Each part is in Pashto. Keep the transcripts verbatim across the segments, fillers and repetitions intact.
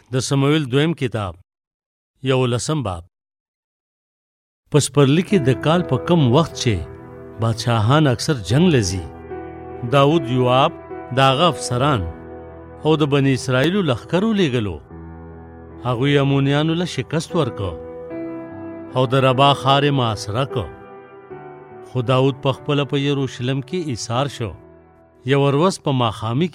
د سمویل دویم کتاب یو لسم باب. پس پرلی کې د کال په کم وخت چې بادشاہان اکثر جنگ لزی، داود یواب داغه افسران او د بنی اسرائیلو لخکرو لېږلو. هغوی امونیانو له شکست ورکو او د ربا ښار یې محاصره کو. خو داود په خپله په یروشلم کې ایثار شو. یو ورځ په ماښامي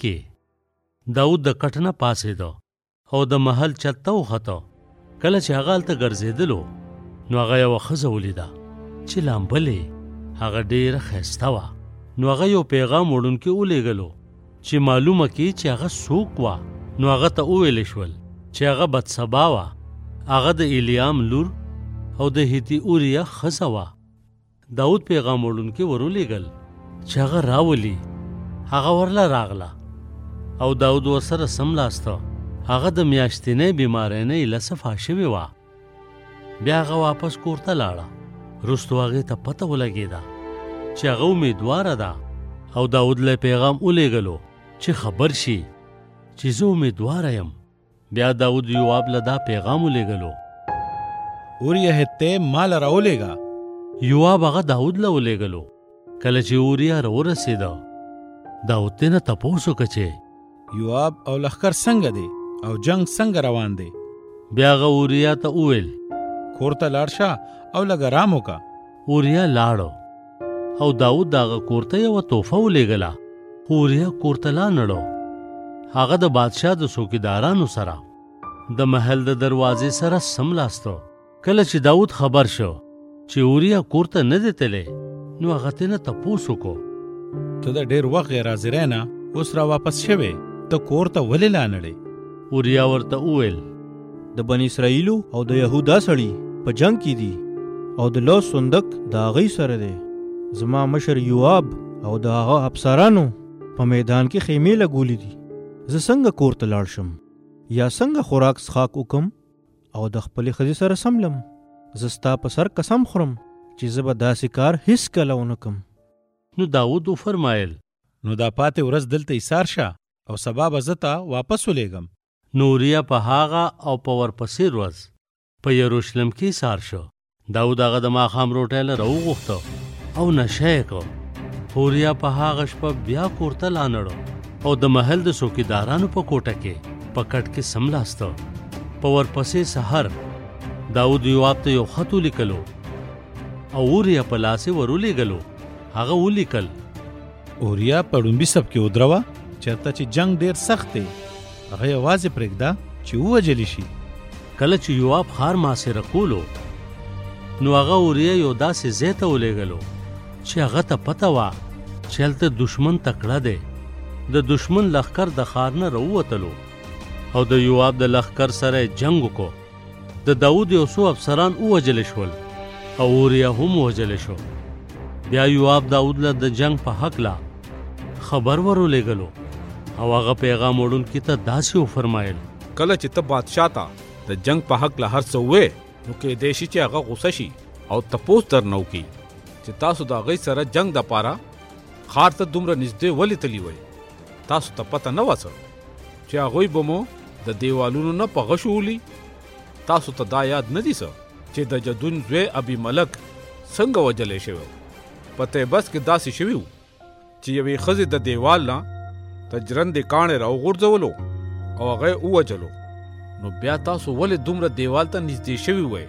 کې داود د کټ نه پاڅېده او د محل چت ته وخته. کله چې هغه هلته ګرځېدلو نو هغه یوه ښځه ولیده چې لامبلې هغه ډېره ښایسته وه. نو هغه یو پیغام وړونکي ولېږلو چې معلومه کړي چې هغه څوک وه. نو هغه ته وویلې شول چې هغه بتسبا وه. هغه د ایلیام لور او د هیتي اوریا ښځه وه. داود پیغام وړونکي ور ولېږل چې هغه راولي. هغه ورله راغله او داود ورسره سملاسته. هغه د میاشتنۍ بیمارۍ نه ایله صفا شوې وه. بیا هغه واپس کور ته لاړه. وروستو هغې ته پته ولګېده چې هغه امیدواره ده او داود له پیغام ولېږلو چې خبر شي چې زه امیدواره یم. بیا داود یواب له دا پیغام ولېږلو اوریا هتی مال راولېږه. یواب هغه داود له ولېږلو. کله چې اوریا راورسېده داود ترې نه تپوس وکړه چې یواب او لښکر څنګه دی او جنگ څنګه روان دی. بیا هغه اوریا ته وویل کور ته لاړ شه او لږ ارام وکړه. اوریا لاړو او داود د هغه کور ته یوه تحفه ولېږله. خو اوریا کور ته لا نړو. هغه د بادشاه د څوکیدارانو سره د محل د دروازې سره سملاستو. کله چې داود خبر شو چې اوریا کور ته نه دی تللی نو هغه ترې نه تپوس وکړو ته د ډېر وخت غیر حاضرۍ نه اوس را واپس شوې، ته کور ته ولې لا نړې؟ اوریا ورته وویل د بنی اسرائیلو او د یهودا سړي په جنگ کې دي او د لوز صندوق د هغوی سره دی. زما مشر یواب او د هغه افسرانو په میدان کې خیمې لګولې دي. زه څنګه کور ته لاړ شم یا څنګه خوراک څښاک وکم او د خپلې ښځې سره سملم؟ زه ستا په سر قسم خورم چې زه به داسې کار هیڅ کله ونه کم. نو داود وفرمایل نو دا پاتې ورځ دلته ایثار شه او سبا به زه ته واپس ولېږم. نو اوریا په هغه او په ورپسې ورځ په یروشلم کې ایثار شو. داود هغه د ماښام روټۍ له راوغوښته او نشه یې کړ. اوریا په هغه شپه بیا کور ته لا نړو او د محل د څوکیدارانو په کوټه کې په کټ کې سملاسته. په ورپسې سحر داود یواب ته یو خط ولیکلو او اوریا په لاسې ور ولېږلو. هغه ولیکل اوریا په ړومبي سب کې ودروه چېرته چې جنگ ډېر سخت دی، هغه یوازې پرېږده چې ووجلی شي. کله چې یواب ښار محاصره کولو نو هغه اوریا یو داسې ځای ته ولېږلو چې هغه ته پته وه چې هلته دښمن تکړه دی. د دښمن لښکر د ښار نه راووتلو او د یواب د لښکر سره یې جنګ وکړو. د داود یو څو افسران ووجلی شول او اوریا هم ووجلی شو. بیا یواب داود له د جنگ په هکله خبر ور ولېږلو او هغه پیغام وړونکي ته داسې وفرمایل کله چې ته بادشاه ته د جنگ په هکله هر څه ووې نو کیدای شي چې هغه غوسه شي او تپوس درنه وکړي چې تاسو د هغوی سره جنگ دپاره ښار ته دومره نږدې ولې تللي وئ؟ تاسو ته پته نه وه څه چې هغوی به مو د دیوالونو نه په غشو ولي؟ تاسو ته دا یاد نه دي څه چې د جدون زوی ابي ملک څنګه وجلی شوی؟ په تیبس کې داسې شوي وو چې یوې ښځې د دیوال نه د جرندې کاڼې راوغورځولو او هغه یې ووجلو. نو بیا تاسو ولې دومره دیوال ته نږدې شوي وئ؟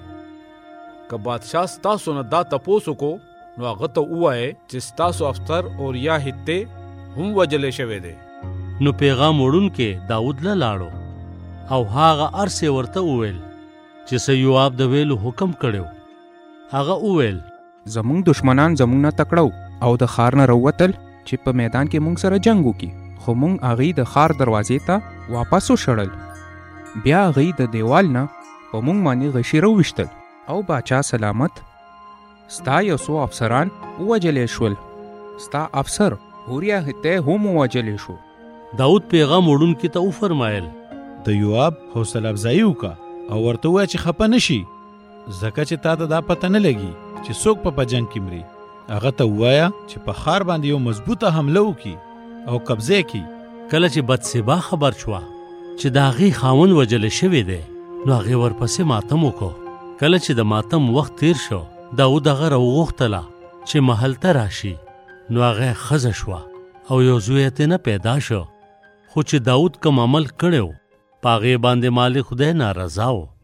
که بادشاه ستاسو نه دا تپوس وکړو نو هغه ته ووایئ چې ستاسو افسر اوریا هتی هم وجلی شوی دی. نو پیغام وړونکي داود له لاړو او هغه هر څه ورته وویل چې څه یواب د ویلو حکم کړی. هغه وویل زمونږ دشمنان زمونږ نه تکړه او د ښار نه راووتل چې په میدان کې مونږ سره جنګ وکړي، خو مونږ هغوی د ښار دروازې ته واپس وشړل. بیا هغوی د دیوال نه په مونږ باندې غشي راوویشتل او باچا سلامت ستا یو څو افسران ووجلی شول. ستا افسر اوریا هتی هم ووجلی شو. داود پیغام وړونکي ته وفرمایل د یواب حوصله افزایي وکړه او ورته ووایه چې خفه نه شي ځکه چې تا ته دا پته نه لګي چې څوک په په جنګ کې مري. هغه ته ووایه چې په ښار باندې یو مضبوطه حمله وکړي او قبضه کړي. کله چې بتسبا خبر شوه چې د هغې خاوند وجل شوی دی، نو هغې ورپسې ماتم وکړو. کله چې د ماتم وخت تیر شو، داود هغه راوغوښتله چې محل ته راشي. نو هغه ښځه شوه او یو زوی یې ترېنه پیدا شو. خو چې داود کوم عمل کړی و، په هغې باندې مالک خدای نارضا و.